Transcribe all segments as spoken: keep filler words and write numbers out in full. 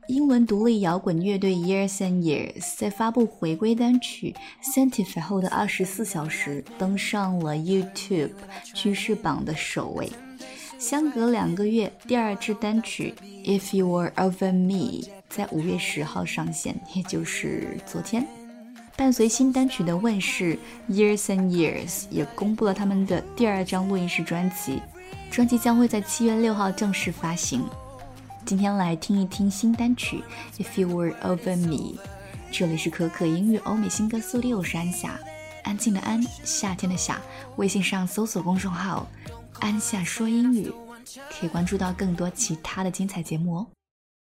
英文独立摇滚乐队 Years and Years 在发布回归单曲 Sanctify 后的二十四小时登上了 YouTube 趋势榜的首位。相隔两个月，第二支单曲 If You Were Over Me 在五月十号上线，也就是昨天。伴随新单曲的问世， Years and Years 也公布了他们的第二张录音室专辑，专辑将会在七月六号正式发行。今天来听一听新单曲 If You Were Over Me。 这里是可可音乐欧美新歌速递，我是安夏，安静的安，夏天的夏。微信上搜索公众号安夏说英语，可以关注到更多其他的精彩节目哦。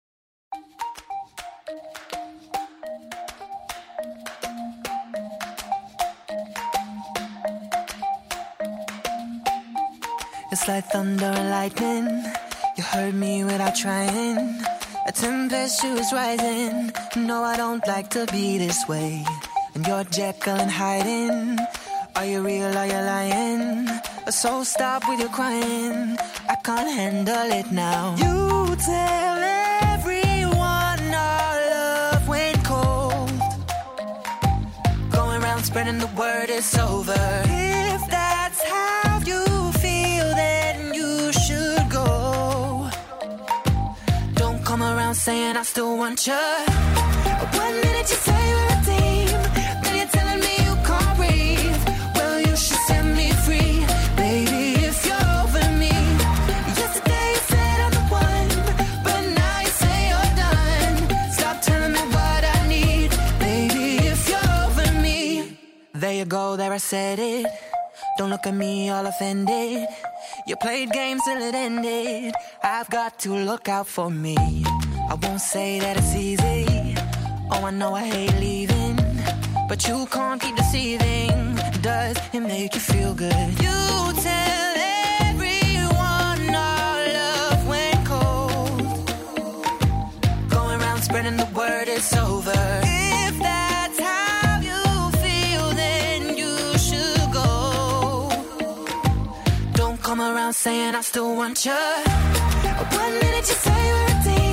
It's like thunder and lightning. You heard me without trying. A tempestuous rising. No, I don't like to be this way. And you're Jekyll and hiding. Are you real, are you lying? So stop with your crying. I can't handle it now. You tell everyone our love went cold. Going around spreading the word it's over. If that's how you feel, then you should go. Don't come around saying I still want you. One minute you say you're a team, then you're telling me you can't breathe. Well, you should set me free, baby, if you're over me. Yesterday you said I'm the one, but now you say you're done. Stop telling me what I need, baby, if you're over me. There you go, there I said it. Don't look at me all offended. You played games till it ended. I've got to look out for me. I won't say that it's easy. Oh, I know I hate leaving, but you can't keep deceiving. Does it make you feel good? You tell everyone our love went cold. Going around spreading the word it's over. If that's how you feel, then you should go. Don't come around saying I still want you. One minute you say you're a team,